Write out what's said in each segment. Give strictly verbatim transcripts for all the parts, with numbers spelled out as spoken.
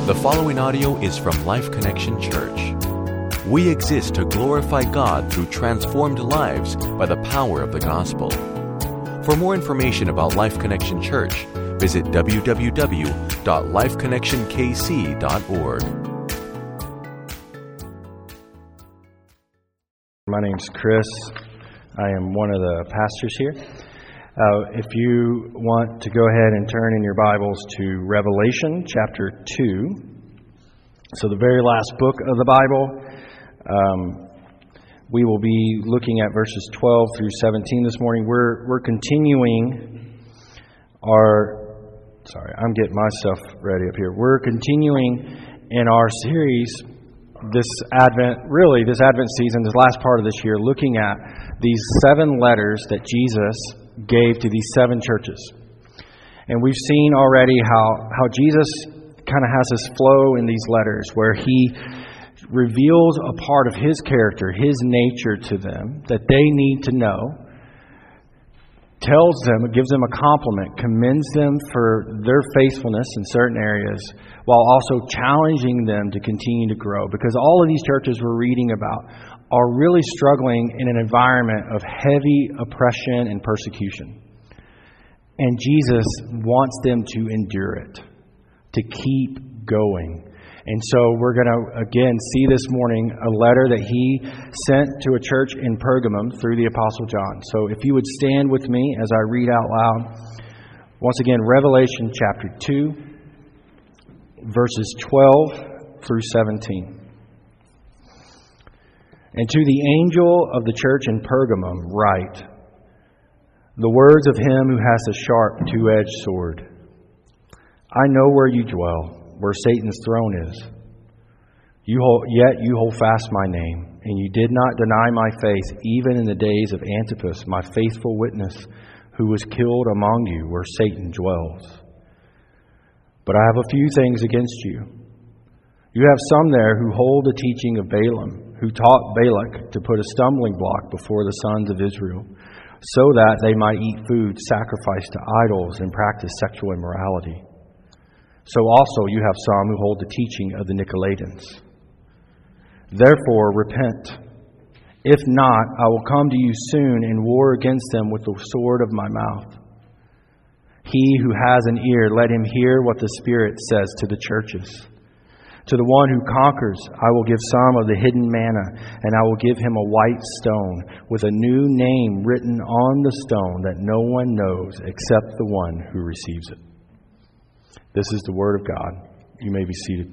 The following audio is from Life Connection Church. We exist to glorify God through transformed lives by the power of the gospel. For more information about Life Connection Church, visit w w w dot life connection k c dot org. My name's Chris. I am one of the pastors here. Uh, if you want to go ahead and turn in your Bibles to Revelation chapter two, so the very last book of the Bible, um, we will be looking at verses twelve through seventeen this morning. We're we're continuing our. Sorry, I'm getting myself ready up here. We're continuing in our series this Advent, really this Advent season, this last part of this year, looking at these seven letters that Jesus gave to these seven churches. And we've seen already how, how Jesus kind of has this flow in these letters where he reveals a part of his character, his nature to them that they need to know, tells them, gives them a compliment, commends them for their faithfulness in certain areas, while also challenging them to continue to grow. Because all of these churches we're reading about are really struggling in an environment of heavy oppression and persecution. And Jesus wants them to endure it, to keep going. And so we're going to, again, see this morning a letter that he sent to a church in Pergamum through the Apostle John. So if you would stand with me as I read out loud. Once again, Revelation chapter two, verses twelve through seventeen. And to the angel of the church in Pergamum write, the words of him who has a sharp two-edged sword. I know where you dwell, where Satan's throne is. You hold, yet you hold fast my name, and you did not deny my faith, even in the days of Antipas, my faithful witness, who was killed among you, where Satan dwells. But I have a few things against you. You have some there who hold the teaching of Balaam, who taught Balak to put a stumbling block before the sons of Israel, so that they might eat food sacrificed to idols and practice sexual immorality. So also you have some who hold the teaching of the Nicolaitans. Therefore repent. If not, I will come to you soon and war against them with the sword of my mouth. He who has an ear, let him hear what the Spirit says to the churches. To the one who conquers, I will give some of the hidden manna, and I will give him a white stone with a new name written on the stone that no one knows except the one who receives it. This is the Word of God. You may be seated.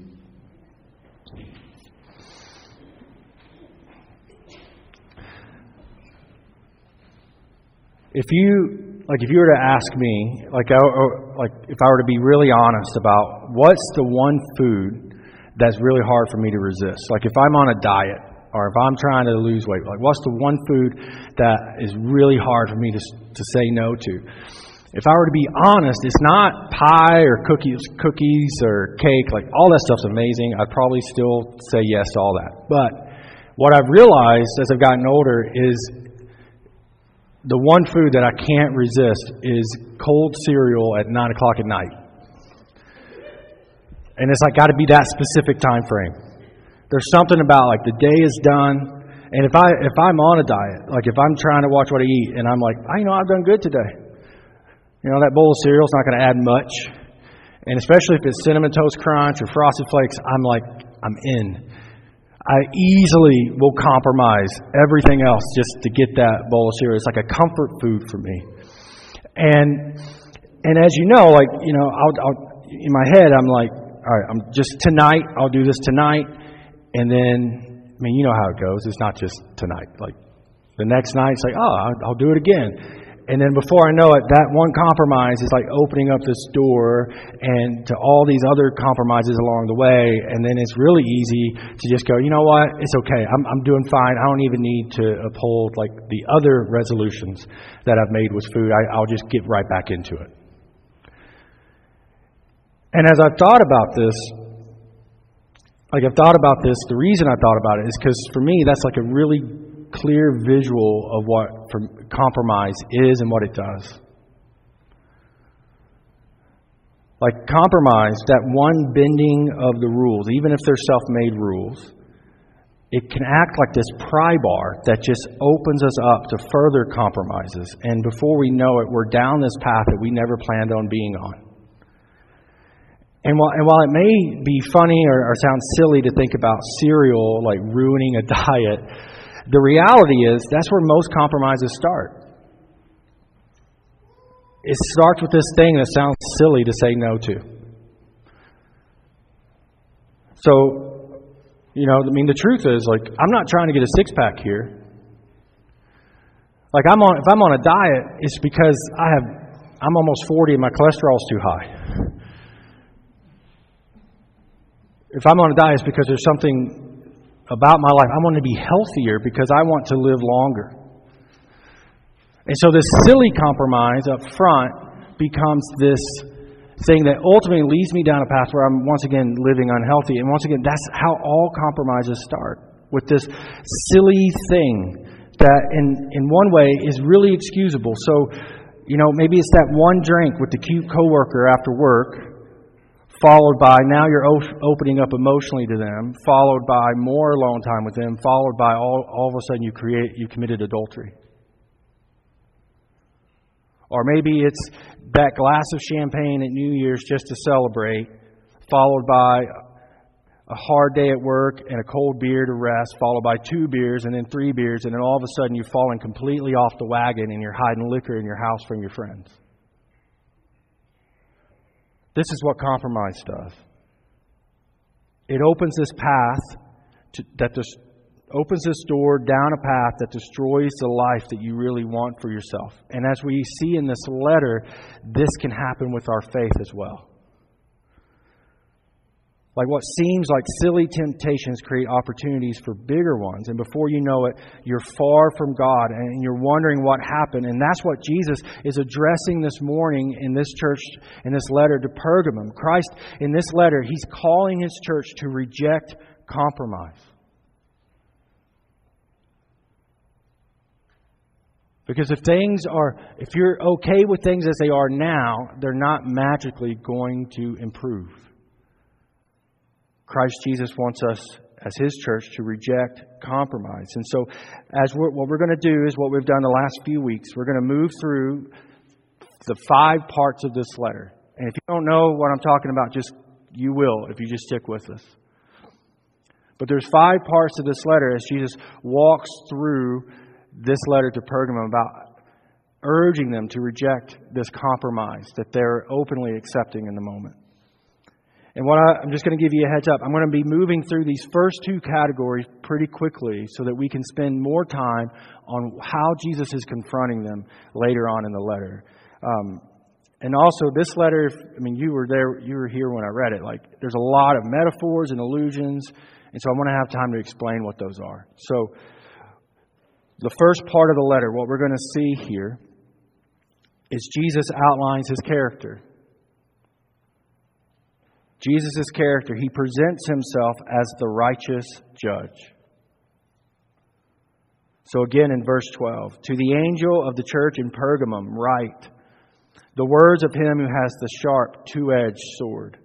If you, like, if you were to ask me, like, I, like, if I were to be really honest about what's the one food that's really hard for me to resist. Like if I'm on a diet or if I'm trying to lose weight, like what's the one food that is really hard for me to to say no to? If I were to be honest, it's not pie or cookies, cookies or cake. Like all that stuff's amazing. I'd probably still say yes to all that. But what I've realized as I've gotten older is the one food that I can't resist is cold cereal at nine o'clock at night. And it's like got to be that specific time frame. There's something about like the day is done, and if I if I'm on a diet, like if I'm trying to watch what I eat, and I'm like, I you know I've done good today. You know that bowl of cereal is not going to add much, and especially if it's Cinnamon Toast Crunch or Frosted Flakes, I'm like I'm in. I easily will compromise everything else just to get that bowl of cereal. It's like a comfort food for me. And and as you know, like you know, I'll, I'll in my head I'm like. All right, I'm just tonight, I'll do this tonight. And then, I mean, you know how it goes. It's not just tonight. Like the next night, it's like, oh, I'll, I'll do it again. And then before I know it, that one compromise is like opening up this door and to all these other compromises along the way. And then it's really easy to just go, you know what? It's okay. I'm, I'm doing fine. I don't even need to uphold like the other resolutions that I've made with food. I, I'll just get right back into it. And as I've thought about this, like I've thought about this, the reason I thought about it is because for me, that's like a really clear visual of what compromise is and what it does. Like compromise, that one bending of the rules, even if they're self-made rules, it can act like this pry bar that just opens us up to further compromises. And before we know it, we're down this path that we never planned on being on. And while, and while it may be funny or, or sound silly to think about cereal like ruining a diet, the reality is that's where most compromises start. It starts with this thing that sounds silly to say no to. So, you know, I mean, the truth is, like, I'm not trying to get a six-pack here. Like, I'm on, if I'm on a diet, it's because I have, I'm almost forty and my cholesterol's too high. If I'm on a diet, it's because there's something about my life. I want to be healthier because I want to live longer. And so this silly compromise up front becomes this thing that ultimately leads me down a path where I'm once again living unhealthy. And once again, that's how all compromises start, with this silly thing that in, in one way is really excusable. So, you know, maybe it's that one drink with the cute coworker after work, followed by now you're opening up emotionally to them, followed by more alone time with them, followed by all, all of a sudden you create you committed adultery. Or maybe it's that glass of champagne at New Year's just to celebrate, followed by a hard day at work and a cold beer to rest, followed by two beers and then three beers, and then all of a sudden you've fallen completely off the wagon and you're hiding liquor in your house from your friends. This is what compromise does. It opens this path to, that this, opens this door down a path that destroys the life that you really want for yourself. And as we see in this letter, this can happen with our faith as well. Like what seems like silly temptations create opportunities for bigger ones. And before you know it, you're far from God and you're wondering what happened. And that's what Jesus is addressing this morning in this church, in this letter to Pergamum. Christ, in this letter, He's calling His church to reject compromise. Because if things are, if you're okay with things as they are now, they're not magically going to improve. Christ Jesus wants us as His church to reject compromise. And so as we're, what we're going to do is what we've done the last few weeks. We're going to move through the five parts of this letter. And if you don't know what I'm talking about, just you will if you just stick with us. But there's five parts of this letter as Jesus walks through this letter to Pergamum about urging them to reject this compromise that they're openly accepting in the moment. And what I, I'm just going to give you a heads up. I'm going to be moving through these first two categories pretty quickly so that we can spend more time on how Jesus is confronting them later on in the letter. Um, and also, this letter, I mean, you were there, you were here when I read it. Like, there's a lot of metaphors and allusions, and so I want to have time to explain what those are. So, the first part of the letter, what we're going to see here, is Jesus outlines His character. Jesus' character. He presents Himself as the righteous judge. So again in verse twelve, to the angel of the church in Pergamum write, the words of Him who has the sharp two-edged sword.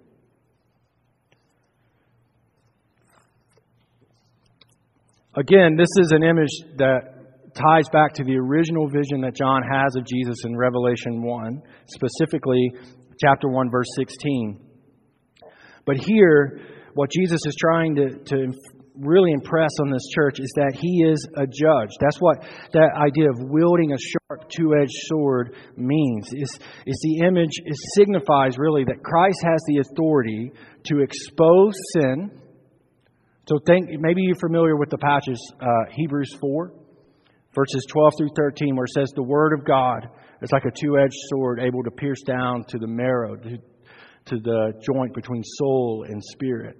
Again, this is an image that ties back to the original vision that John has of Jesus in Revelation one, specifically chapter one, verse sixteen. But here, what Jesus is trying to, to really impress on this church is that He is a judge. That's what that idea of wielding a sharp two-edged sword means. Is is the image, it signifies really that Christ has the authority to expose sin. So think, maybe you're familiar with the passage, uh, Hebrews four, verses twelve through thirteen, where it says the Word of God is like a two-edged sword able to pierce down to the marrow, to, to the joint between soul and spirit.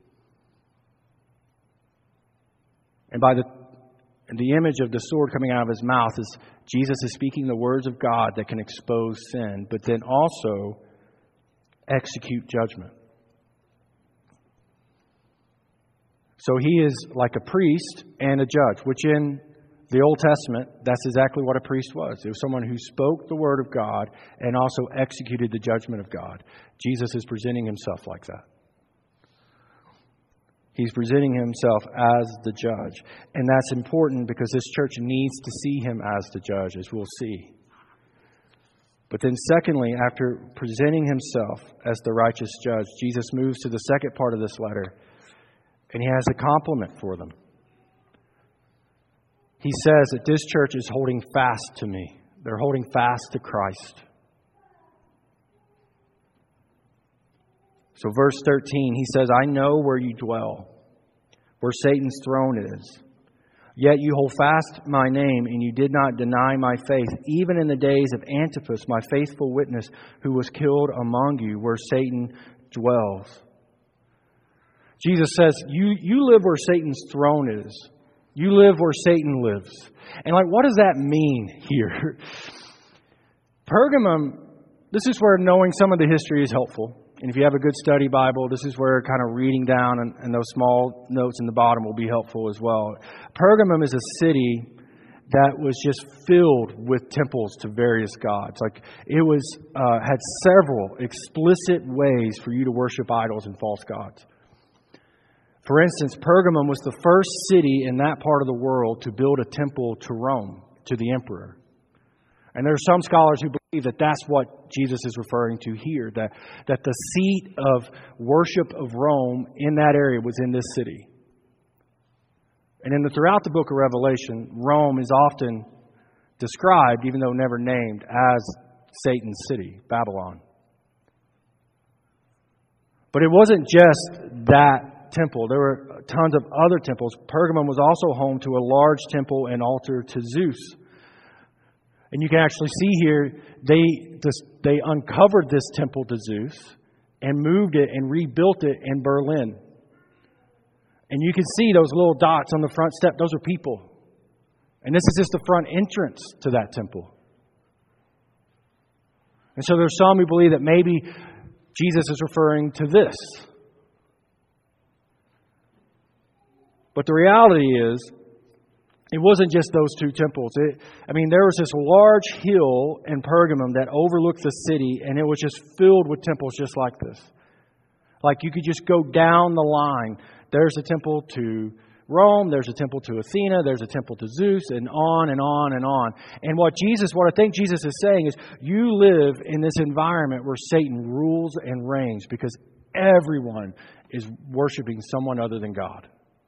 And by the the image of the sword coming out of His mouth is Jesus is speaking the words of God that can expose sin, but then also execute judgment. So He is like a priest and a judge, which in The Old Testament, that's exactly what a priest was. It was someone who spoke the word of God and also executed the judgment of God. Jesus is presenting himself like that. He's presenting himself as the judge. And that's important because this church needs to see him as the judge, as we'll see. But then secondly, after presenting himself as the righteous judge, Jesus moves to the second part of this letter, and he has a compliment for them. He says that this church is holding fast to me. They're holding fast to Christ. So verse thirteen, he says, I know where you dwell, where Satan's throne is. Yet you hold fast my name, and you did not deny my faith, even in the days of Antipas, my faithful witness, who was killed among you, where Satan dwells. Jesus says, you, you live where Satan's throne is. You live where Satan lives. And like, what does that mean here? Pergamum, this is where knowing some of the history is helpful. And if you have a good study Bible, this is where kind of reading down and, and those small notes in the bottom will be helpful as well. Pergamum is a city that was just filled with temples to various gods. Like it was uh, had several explicit ways for you to worship idols and false gods. For instance, Pergamum was the first city in that part of the world to build a temple to Rome, to the emperor. And there are some scholars who believe that that's what Jesus is referring to here, that, that the seat of worship of Rome in that area was in this city. And in the, throughout the book of Revelation, Rome is often described, even though never named, as Satan's city, Babylon. But it wasn't just that temple. There were tons of other temples. Pergamum was also home to a large temple and altar to Zeus. And you can actually see here, they this, they uncovered this temple to Zeus and moved it and rebuilt it in Berlin. And you can see those little dots on the front step. Those are people. And this is just the front entrance to that temple. And so there's some who believe that maybe Jesus is referring to this. But the reality is, it wasn't just those two temples. It, I mean, there was this large hill in Pergamum that overlooked the city, and it was just filled with temples just like this. Like you could just go down the line. There's a temple to Rome, there's a temple to Athena, there's a temple to Zeus, and on and on and on. And what Jesus, what I think Jesus is saying is, you live in this environment where Satan rules and reigns because everyone is worshiping someone other than God.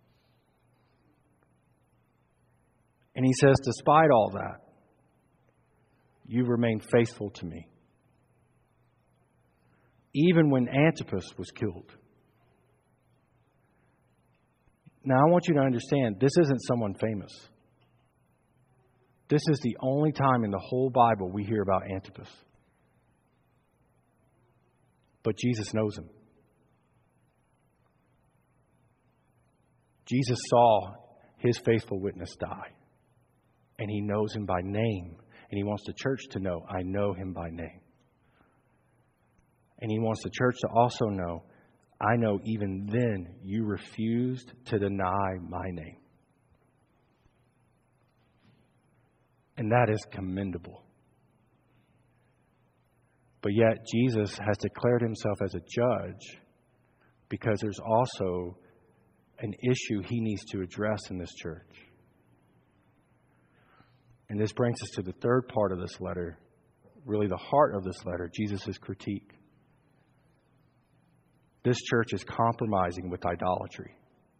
And he says, despite all that, you remain faithful to me. Even when Antipas was killed. Now, I want you to understand, this isn't someone famous. This is the only time in the whole Bible we hear about Antipas. But Jesus knows him. Jesus saw his faithful witness die. And he knows him by name. And he wants the church to know, I know him by name. And he wants the church to also know, I know even then you refused to deny my name. And that is commendable. But yet Jesus has declared himself as a judge because there's also an issue he needs to address in this church. And this brings us to the third part of this letter, really the heart of this letter, Jesus' critique. This church is compromising with idolatry.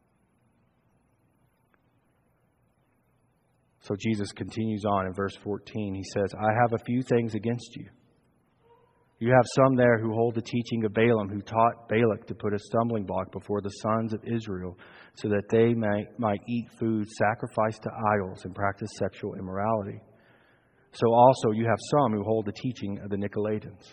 So Jesus continues on in verse fourteen. He says, I have a few things against you. You have some there who hold the teaching of Balaam, who taught Balak to put a stumbling block before the sons of Israel, so that they might, might eat food sacrificed to idols and practice sexual immorality. So also you have some who hold the teaching of the Nicolaitans.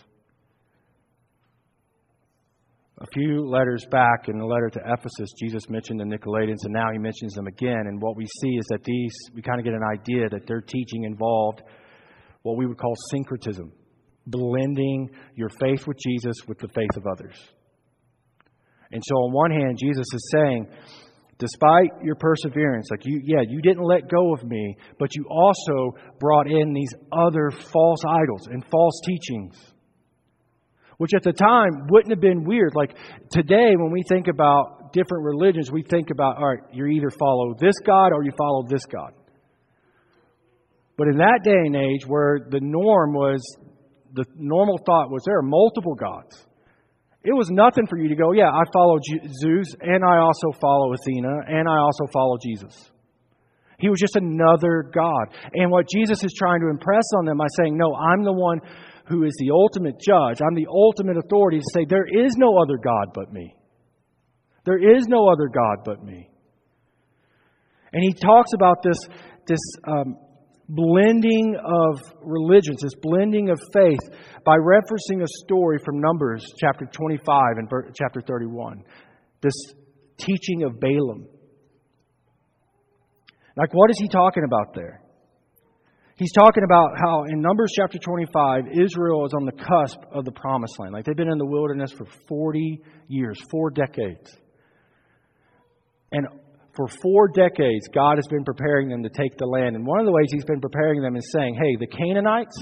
A few letters back in the letter to Ephesus, Jesus mentioned the Nicolaitans, and now he mentions them again. And what we see is that these, we kind of get an idea that their teaching involved what we would call syncretism. Blending your faith with Jesus with the faith of others. And so on one hand, Jesus is saying, despite your perseverance, like you, yeah, you didn't let go of me, but you also brought in these other false idols and false teachings, which at the time wouldn't have been weird. Like today, when we think about different religions, we think about, all right, you either follow this God or you follow this God. But in that day and age where the norm was, the normal thought was there are multiple gods. It was nothing for you to go, yeah, I follow Zeus and I also follow Athena and I also follow Jesus. He was just another God. And what Jesus is trying to impress on them by saying, no, I'm the one who is the ultimate judge. I'm the ultimate authority to say there is no other God but me. There is no other God but me. And he talks about this, this um, blending of religions, this blending of faith by referencing a story from Numbers chapter twenty-five and chapter thirty-one. This teaching of Balaam. Like, what is he talking about there? He's talking about how in Numbers chapter twenty-five, Israel is on the cusp of the promised land. Like, they've been in the wilderness for forty years, four decades. And for four decades, God has been preparing them to take the land. And one of the ways He's been preparing them is saying, hey, the Canaanites,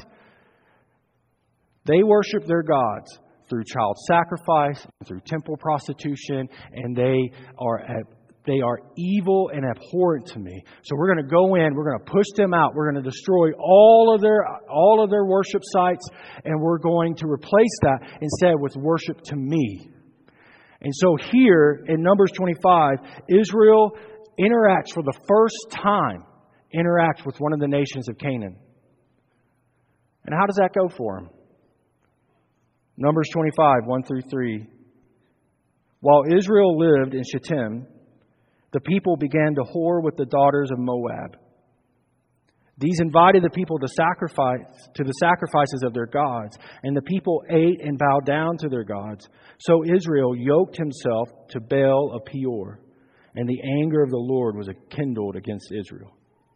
they worship their gods through child sacrifice, through temple prostitution, and they are they are evil and abhorrent to me. So we're going to go in, we're going to push them out, we're going to destroy all of their all of their worship sites, and we're going to replace that instead with worship to me. And so here in Numbers twenty-five, Israel interacts for the first time, interacts with one of the nations of Canaan. And how does that go for them? Numbers twenty-five, one through three. While Israel lived in Shittim, the people began to whore with the daughters of Moab. These invited the people to sacrifice to the sacrifices of their gods, and the people ate and bowed down to their gods. So Israel yoked himself to Baal of Peor, and the anger of the Lord was kindled against Israel.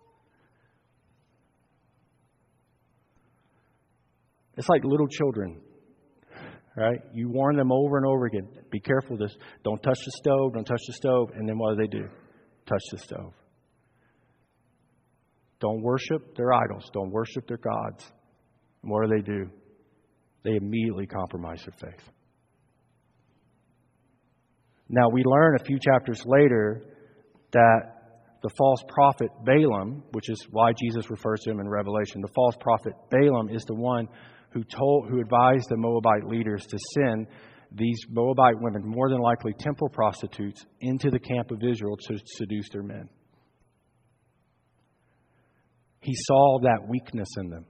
It's like little children, right? You warn them over and over again, be careful of this. Don't touch the stove, don't touch the stove. And then what do they do? Touch the stove. Don't worship their idols. Don't worship their gods. And what do they do? They immediately compromise their faith. Now, we learn a few chapters later that the false prophet Balaam, which is why Jesus refers to him in Revelation, the false prophet Balaam is the one who told, who advised the Moabite leaders to send these Moabite women, more than likely temple prostitutes, into the camp of Israel to seduce their men. He saw that weakness in them.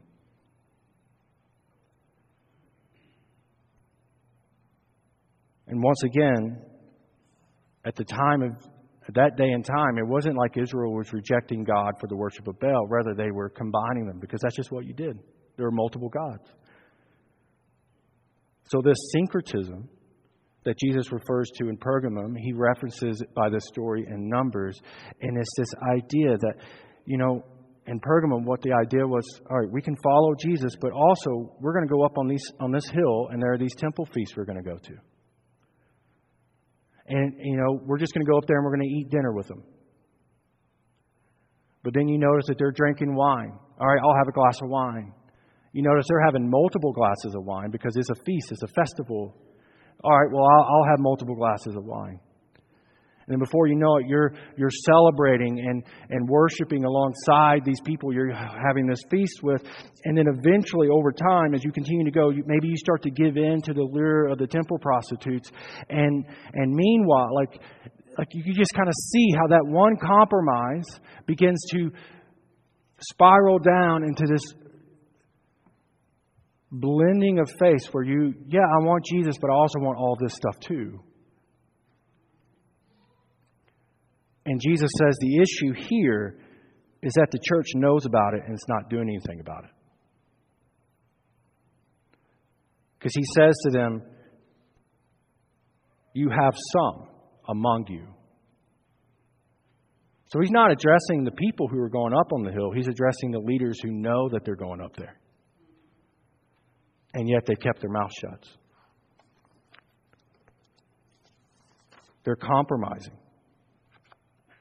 And once again, at the time of at that day and time, it wasn't like Israel was rejecting God for the worship of Baal. Rather, they were combining them, because that's just what you did. There were multiple gods. So this syncretism that Jesus refers to in Pergamum, He references it by this story in Numbers. And it's this idea that, you know, in Pergamum, what the idea was, all right, we can follow Jesus, but also we're going to go up on these on this hill, and there are these temple feasts we're going to go to. And, you know, we're just going to go up there and we're going to eat dinner with them. But then you notice that they're drinking wine. All right, I'll have a glass of wine. You notice they're having multiple glasses of wine because it's a feast, it's a festival. All right, well, I'll, I'll have multiple glasses of wine. And then before you know it, you're you're celebrating and, and worshiping alongside these people you're having this feast with. And then eventually, over time, as you continue to go, you, maybe you start to give in to the lure of the temple prostitutes. And and meanwhile, like like you can just kind of see how that one compromise begins to spiral down into this blending of faith where you, yeah, I want Jesus, but I also want all this stuff too. And Jesus says the issue here is that the church knows about it and it's not doing anything about it. Because He says to them, you have some among you. So He's not addressing the people who are going up on the hill. He's addressing the leaders who know that they're going up there. And yet they kept their mouth shut. They're compromising.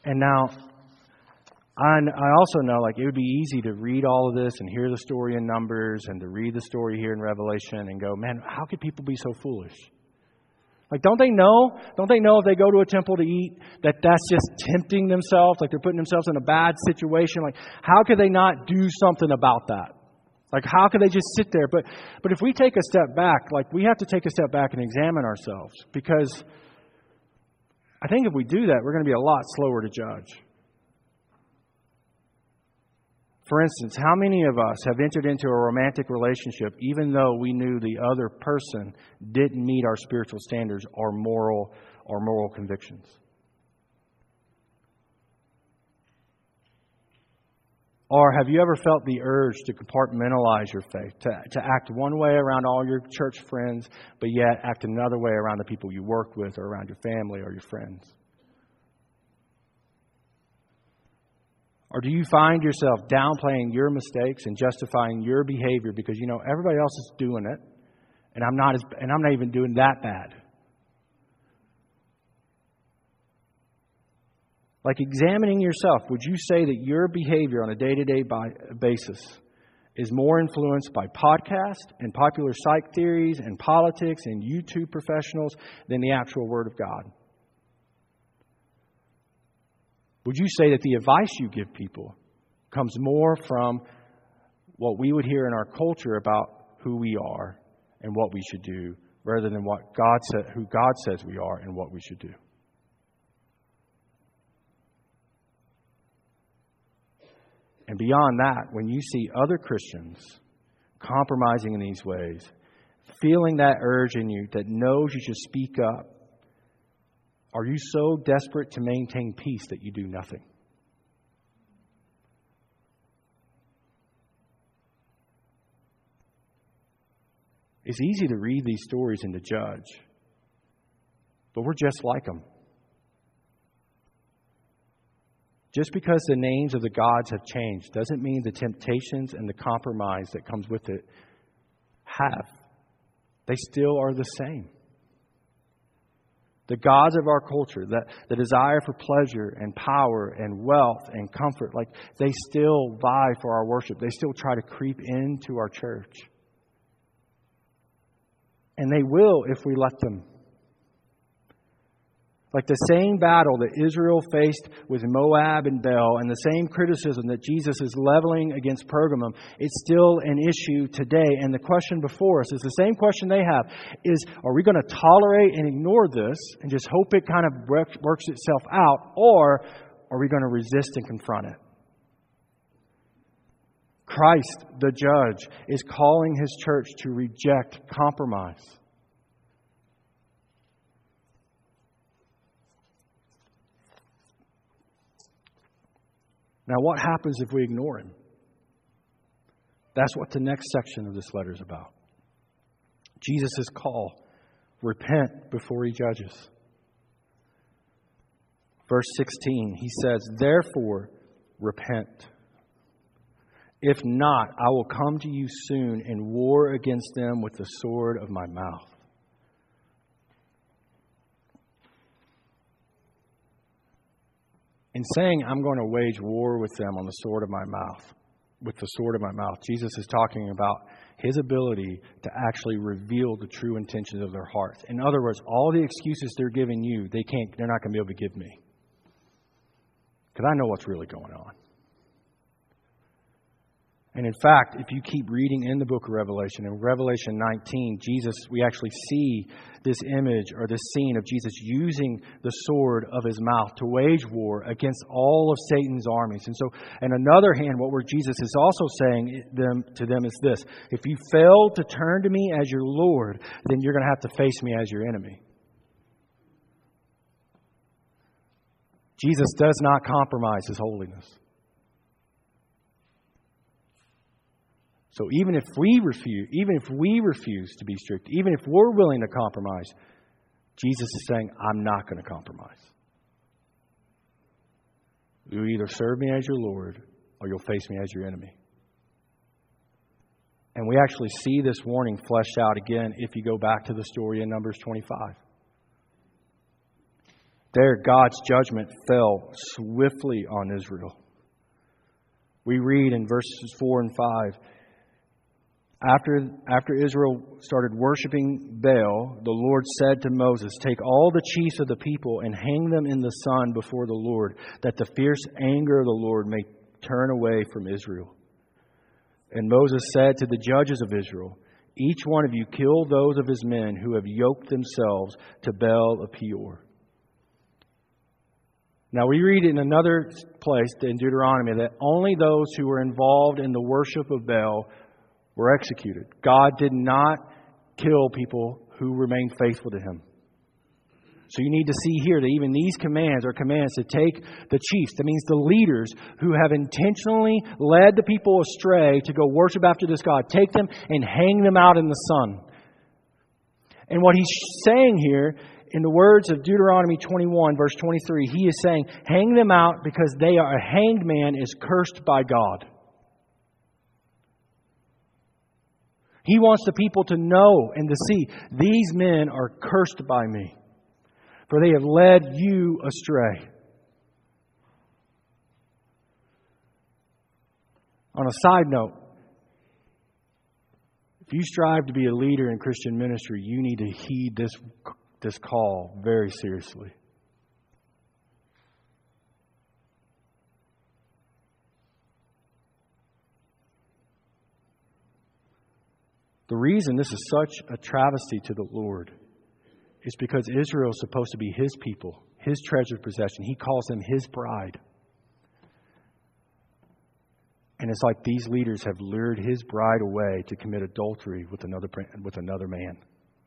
And now, I I also know, like, it would be easy to read all of this and hear the story in Numbers and to read the story here in Revelation and go, man, how could people be so foolish? Like, don't they know? Don't they know if they go to a temple to eat that that's just tempting themselves? Like, they're putting themselves in a bad situation? Like, how could they not do something about that? Like, how could they just sit there? But but if we take a step back, like, we have to take a step back and examine ourselves. Because I think if we do that, we're going to be a lot slower to judge. For instance, how many of us have entered into a romantic relationship even though we knew the other person didn't meet our spiritual standards or moral or moral convictions? Or have you ever felt the urge to compartmentalize your faith, to, to act one way around all your church friends, but yet act another way around the people you work with or around your family or your friends? Or do you find yourself downplaying your mistakes and justifying your behavior because, you know, everybody else is doing it and I'm not as, and I'm not even doing that bad? Like, examining yourself, would you say that your behavior on a day-to-day basis is more influenced by podcasts and popular psych theories and politics and YouTube professionals than the actual Word of God? Would you say that the advice you give people comes more from what we would hear in our culture about who we are and what we should do, rather than what God said, who God says we are and what we should do? And beyond that, when you see other Christians compromising in these ways, feeling that urge in you that knows you should speak up, are you so desperate to maintain peace that you do nothing? It's easy to read these stories and to judge, but we're just like them. Just because the names of the gods have changed doesn't mean the temptations and the compromise that comes with it have. They still are the same. The gods of our culture, that the desire for pleasure and power and wealth and comfort, like, they still vie for our worship. They still try to creep into our church. And they will if we let them. Like the same battle that Israel faced with Moab and Bel, and the same criticism that Jesus is leveling against Pergamum, it's still an issue today. And the question before us is the same question they have, is, are we going to tolerate and ignore this and just hope it kind of works itself out, or are we going to resist and confront it? Christ, the judge, is calling His church to reject compromise. Now, what happens if we ignore Him? That's what the next section of this letter is about. Jesus' call. Repent before He judges. Verse sixteen, He says, therefore, repent. If not, I will come to you soon and war against them with the sword of my mouth. In saying, I'm going to wage war with them on the sword of my mouth, with the sword of my mouth, Jesus is talking about His ability to actually reveal the true intentions of their hearts. In other words, all the excuses they're giving you, they can't, they're not going to be able to give me. Because I know what's really going on. And in fact, if you keep reading in the book of Revelation, in Revelation nineteen, Jesus, we actually see this image or this scene of Jesus using the sword of His mouth to wage war against all of Satan's armies. And so, on another hand, what where Jesus is also saying them, to them is this: if you fail to turn to me as your Lord, then you're going to have to face me as your enemy. Jesus does not compromise His holiness. So even if we refuse, even if we refuse to be strict, even if we're willing to compromise, Jesus is saying, I'm not going to compromise. You'll either serve me as your Lord or you'll face me as your enemy. And we actually see this warning fleshed out again if you go back to the story in Numbers twenty-five. There, God's judgment fell swiftly on Israel. We read in verses four and five, After, after Israel started worshiping Baal, the Lord said to Moses, "Take all the chiefs of the people and hang them in the sun before the Lord, that the fierce anger of the Lord may turn away from Israel." And Moses said to the judges of Israel, "Each one of you kill those of his men who have yoked themselves to Baal of Peor." Now we read in another place in Deuteronomy that only those who were involved in the worship of Baal were executed. God did not kill people who remained faithful to Him. So you need to see here that even these commands are commands to take the chiefs. That means the leaders who have intentionally led the people astray to go worship after this God. Take them and hang them out in the sun. And what He's saying here, in the words of Deuteronomy twenty-one, verse twenty-three, He is saying, hang them out because they are a hanged man is cursed by God. He wants the people to know and to see, these men are cursed by me, for they have led you astray. On a side note, if you strive to be a leader in Christian ministry, you need to heed this, this call very seriously. The reason this is such a travesty to the Lord is because Israel is supposed to be His people, His treasured possession. He calls them His bride. And it's like these leaders have lured His bride away to commit adultery with another, with another man.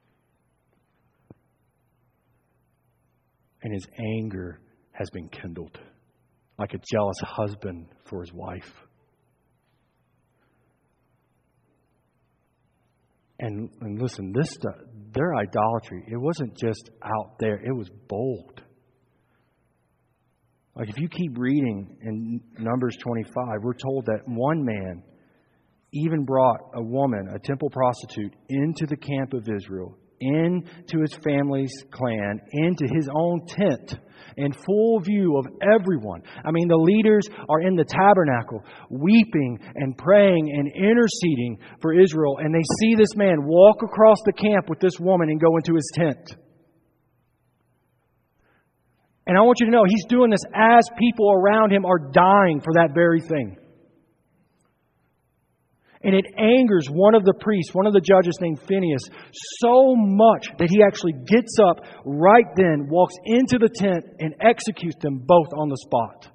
And His anger has been kindled like a jealous husband for his wife. And, and listen, this stuff, their idolatry, it wasn't just out there, it was bold. Like if you keep reading in Numbers twenty-five, we're told that one man even brought a woman, a temple prostitute, into the camp of Israel, into his family's clan, into his own tent, in full view of everyone. I mean, the leaders are in the tabernacle, weeping and praying and interceding for Israel, and they see this man walk across the camp with this woman and go into his tent. And I want you to know, he's doing this as people around him are dying for that very thing. And it angers one of the priests, one of the judges named Phinehas, so much that he actually gets up right then, walks into the tent, and executes them both on the spot.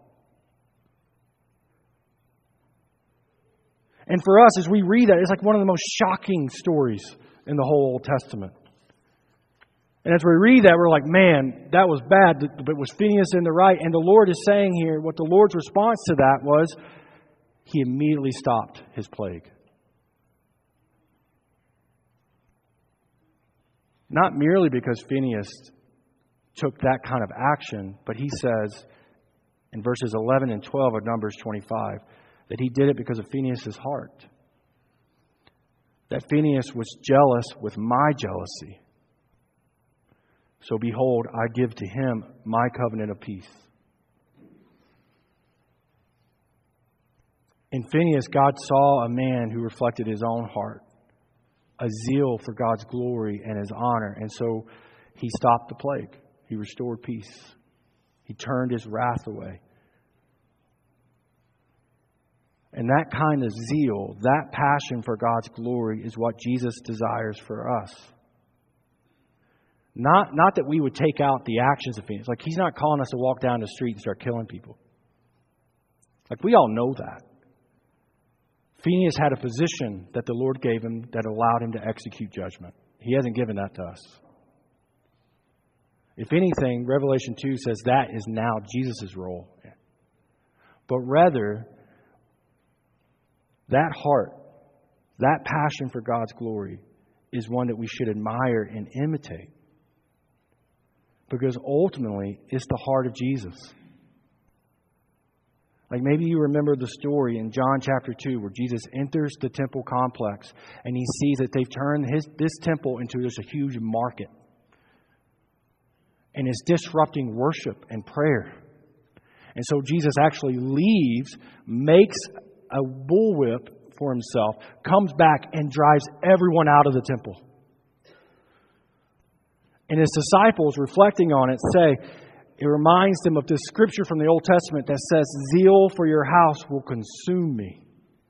And for us, as we read that, it's like one of the most shocking stories in the whole Old Testament. And as we read that, we're like, man, that was bad, but was Phinehas in the right? And the Lord is saying here, what the Lord's response to that was, He immediately stopped his plague. Not merely because Phinehas took that kind of action, but he says in verses eleven and twelve of Numbers twenty-five that he did it because of Phinehas' heart. That Phinehas was jealous with my jealousy. So behold, I give to him my covenant of peace. In Phinehas, God saw a man who reflected his own heart, a zeal for God's glory and His honor. And so He stopped the plague. He restored peace. He turned His wrath away. And that kind of zeal, that passion for God's glory is what Jesus desires for us. Not, not that we would take out the actions of Phinehas. Like He's not calling us to walk down the street and start killing people. Like we all know that. Phinehas had a position that the Lord gave him that allowed him to execute judgment. He hasn't given that to us. If anything, Revelation two says that is now Jesus' role. But rather, that heart, that passion for God's glory is one that we should admire and imitate. Because ultimately, it's the heart of Jesus. Like maybe you remember the story in John chapter two where Jesus enters the temple complex and He sees that they've turned his, this temple into just a huge market. and is disrupting worship and prayer. And so Jesus actually leaves, makes a bullwhip for himself, comes back and drives everyone out of the temple. And his disciples, reflecting on it, say, it reminds them of this scripture from the Old Testament that says, zeal for your house will consume me.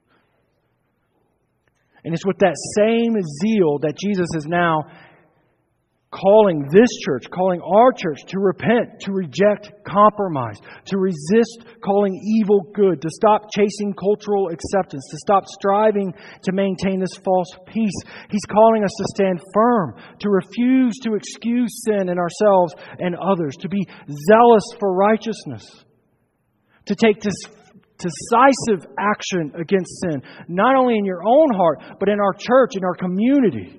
And it's with that same zeal that Jesus is now calling this church, calling our church to repent, to reject compromise, to resist calling evil good, to stop chasing cultural acceptance, to stop striving to maintain this false peace. He's calling us to stand firm, to refuse to excuse sin in ourselves and others, to be zealous for righteousness, to take this decisive action against sin, not only in your own heart, but in our church, in our community.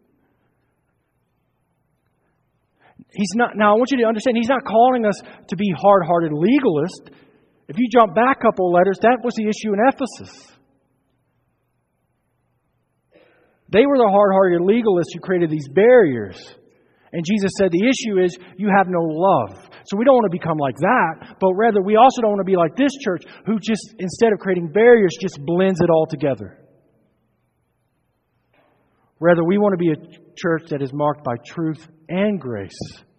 He's not, now I want you to understand, he's not calling us to be hard-hearted legalists. If you jump back a couple of letters, that was the issue in Ephesus. They were the hard-hearted legalists who created these barriers. And Jesus said the issue is you have no love. So we don't want to become like that, but rather we also don't want to be like this church who just, instead of creating barriers, just blends it all together. Rather, we want to be a church that is marked by truth and grace.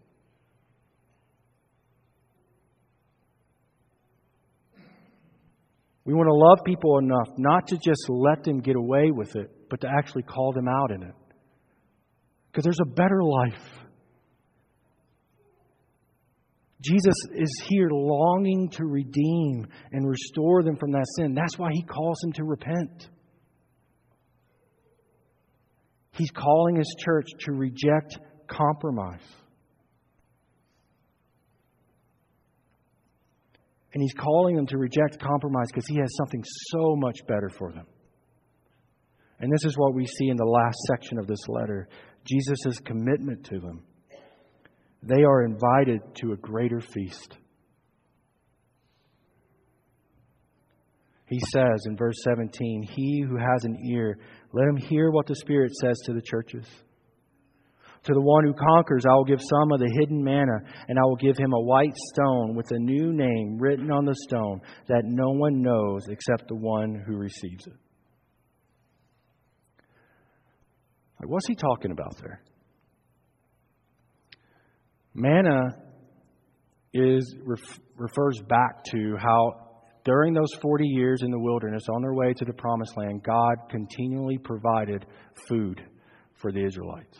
We want to love people enough not to just let them get away with it, but to actually call them out in it. Because there's a better life. Jesus is here longing to redeem and restore them from that sin. That's why He calls them to repent. He's calling His church to reject compromise. And He's calling them to reject compromise because He has something so much better for them. And this is what we see in the last section of this letter. Jesus' commitment to them. They are invited to a greater feast. He says in verse seventeen, "He who has an ear, let him hear what the Spirit says to the churches. To the one who conquers, I will give some of the hidden manna, and I will give him a white stone with a new name written on the stone that no one knows except the one who receives it." What's he talking about there? Manna is ref, refers back to how during those forty years in the wilderness on their way to the promised land, God continually provided food for the Israelites.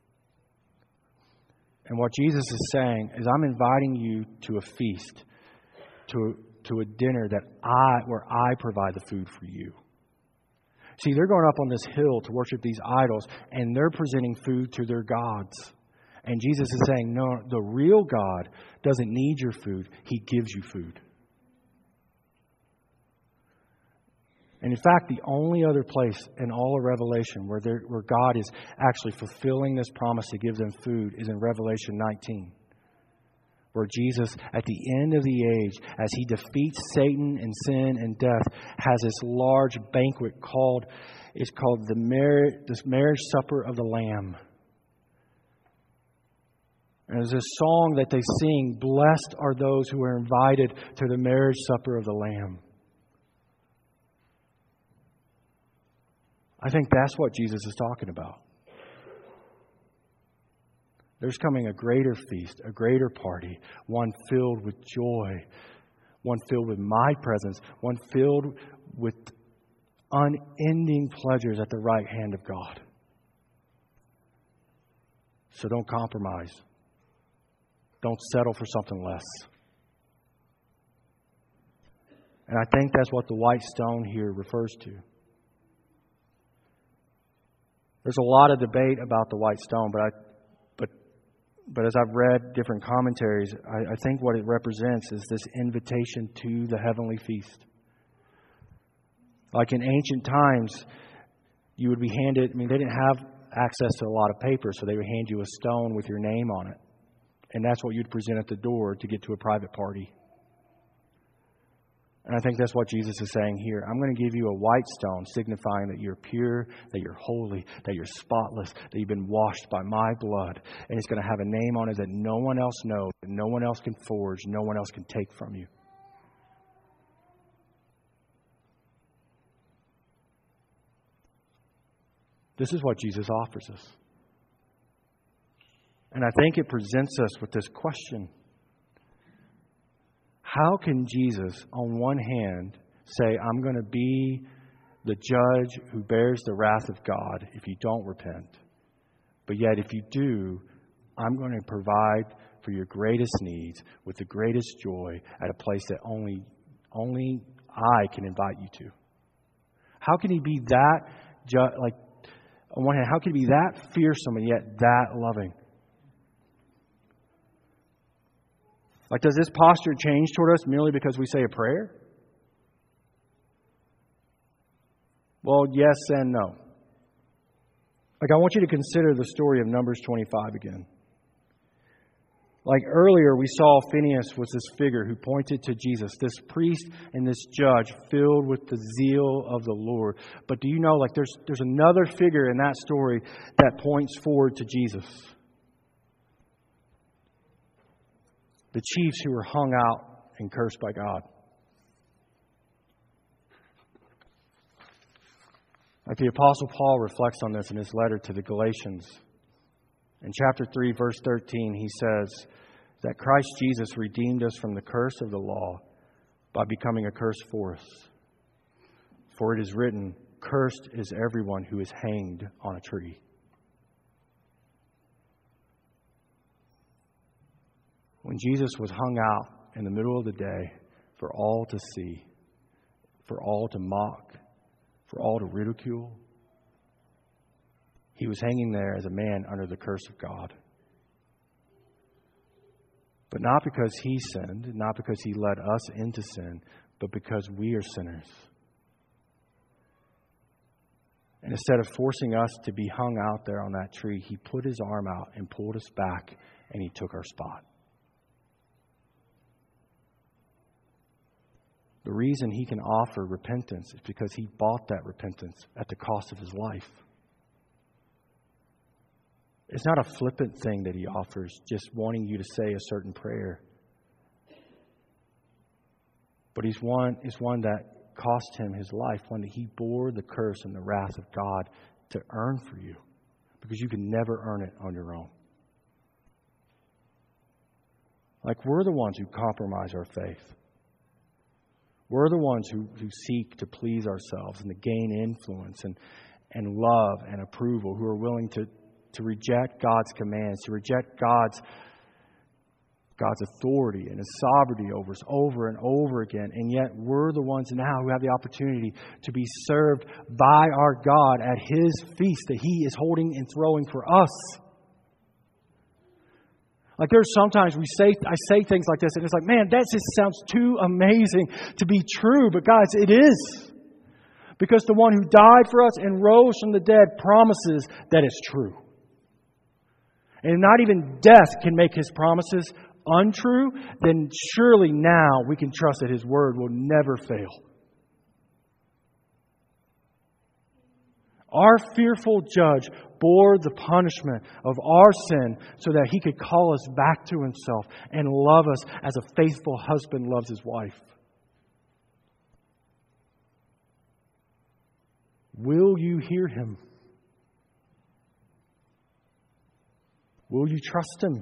And what Jesus is saying is, I'm inviting you to a feast, to, to a dinner that I, where I provide the food for you. See, they're going up on this hill to worship these idols, and they're presenting food to their gods. And Jesus is saying, no, the real God doesn't need your food. He gives you food. And in fact, the only other place in all of Revelation where, there, where God is actually fulfilling this promise to give them food is in Revelation nineteen. Where Jesus, at the end of the age, as He defeats Satan and sin and death, has this large banquet called, it's called the marriage, this marriage supper of the Lamb. And there's this song that they sing, "Blessed are those who are invited to the marriage supper of the Lamb." I think that's what Jesus is talking about. There's coming a greater feast, a greater party, one filled with joy, one filled with my presence, one filled with unending pleasures at the right hand of God. So don't compromise. Don't settle for something less. And I think that's what the white stone here refers to. There's a lot of debate about the white stone, but I, but, but as I've read different commentaries, I, I think what it represents is this invitation to the heavenly feast. Like in ancient times, you would be handed, I mean, they didn't have access to a lot of paper, so they would hand you a stone with your name on it. And that's what you'd present at the door to get to a private party. And I think that's what Jesus is saying here. I'm going to give you a white stone signifying that you're pure, that you're holy, that you're spotless, that you've been washed by my blood. And it's going to have a name on it that no one else knows, that no one else can forge, no one else can take from you. This is what Jesus offers us. And I think it presents us with this question. How can Jesus, on one hand, say, I'm going to be the judge who bears the wrath of God if you don't repent, but yet if you do, I'm going to provide for your greatest needs with the greatest joy at a place that only, only I can invite you to? How can He be that, ju- like, on one hand, how can He be that fearsome and yet that loving? Like, does this posture change toward us merely because we say a prayer? Well, yes and no. Like, I want you to consider the story of Numbers twenty-five again. Like earlier, we saw Phinehas was this figure who pointed to Jesus, this priest and this judge filled with the zeal of the Lord. But do you know, like, there's there's another figure in that story that points forward to Jesus. The chiefs who were hung out and cursed by God. Like the Apostle Paul reflects on this in his letter to the Galatians. In chapter three, verse thirteen, he says that Christ Jesus redeemed us from the curse of the law by becoming a curse for us. For it is written, cursed is everyone who is hanged on a tree. When Jesus was hung out in the middle of the day for all to see, for all to mock, for all to ridicule, He was hanging there as a man under the curse of God. But not because He sinned, not because He led us into sin, but because we are sinners. And instead of forcing us to be hung out there on that tree, He put His arm out and pulled us back, and He took our spot. The reason He can offer repentance is because He bought that repentance at the cost of His life. It's not a flippant thing that He offers, just wanting you to say a certain prayer. But He's one, is one that cost Him His life, one that He bore the curse and the wrath of God to earn for you, because you can never earn it on your own. Like, we're the ones who compromise our faith. We're the ones who, who seek to please ourselves and to gain influence and, and love and approval, who are willing to, to reject God's commands, to reject God's, God's authority and His sovereignty over us over and over again. And yet we're the ones now who have the opportunity to be served by our God at His feast that He is holding and throwing for us. Like, there's sometimes we say, I say things like this, and it's like, man, that just sounds too amazing to be true. But guys, it is. Because the one who died for us and rose from the dead promises that it's true. And not even death can make His promises untrue. Then surely now we can trust that His word will never fail. Our fearful judge bore the punishment of our sin so that He could call us back to Himself and love us as a faithful husband loves his wife. Will you hear Him? Will you trust Him?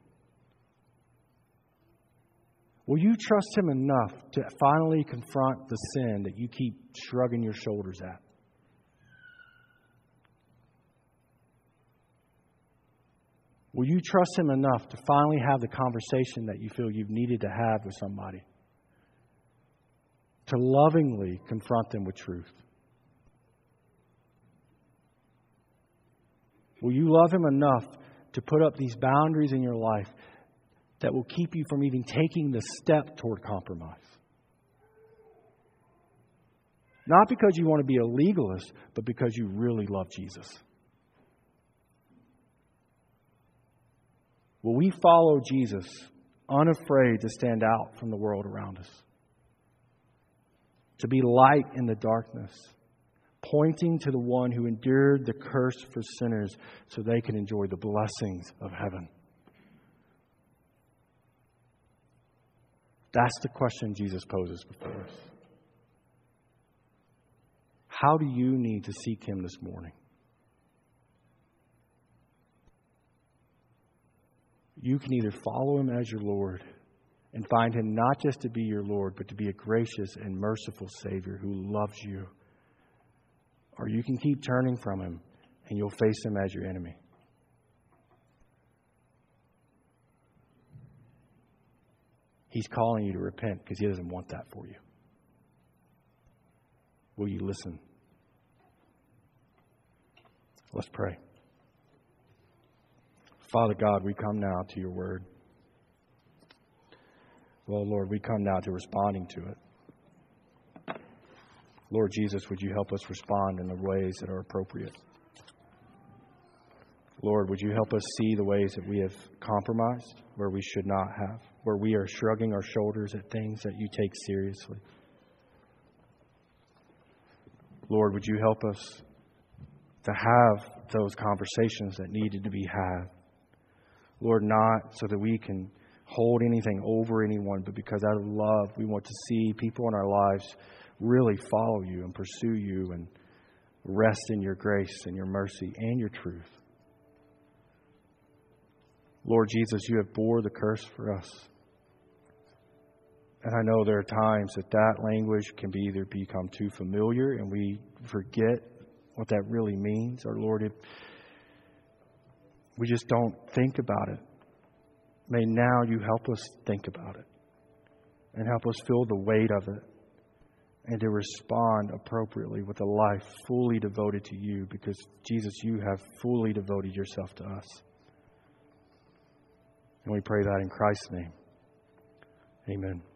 Will you trust Him enough to finally confront the sin that you keep shrugging your shoulders at? Will you trust Him enough to finally have the conversation that you feel you've needed to have with somebody? To lovingly confront them with truth? Will you love Him enough to put up these boundaries in your life that will keep you from even taking the step toward compromise? Not because you want to be a legalist, but because you really love Jesus. Will we follow Jesus, unafraid to stand out from the world around us? to be light in the darkness, pointing to the one who endured the curse for sinners so they can enjoy the blessings of heaven. That's the question Jesus poses before us. How do you need to seek Him this morning? You can either follow Him as your Lord and find Him not just to be your Lord, but to be a gracious and merciful Savior who loves you. Or you can keep turning from Him and you'll face Him as your enemy. He's calling you to repent because He doesn't want that for you. Will you listen? Let's pray. Father God, we come now to your word. Well, Lord, we come now to responding to it. Lord Jesus, would you help us respond in the ways that are appropriate? Lord, would you help us see the ways that we have compromised where we should not have, where we are shrugging our shoulders at things that you take seriously? Lord, would you help us to have those conversations that needed to be had? Lord, not so that we can hold anything over anyone, but because out of love, we want to see people in our lives really follow you and pursue you and rest in your grace and your mercy and your truth. Lord Jesus, you have bore the curse for us. And I know there are times that that language can be either become too familiar and we forget what that really means. Or Lord, it, we just don't think about it. May now you help us think about it and help us feel the weight of it and to respond appropriately with a life fully devoted to you, because Jesus, you have fully devoted yourself to us. And we pray that in Christ's name. Amen.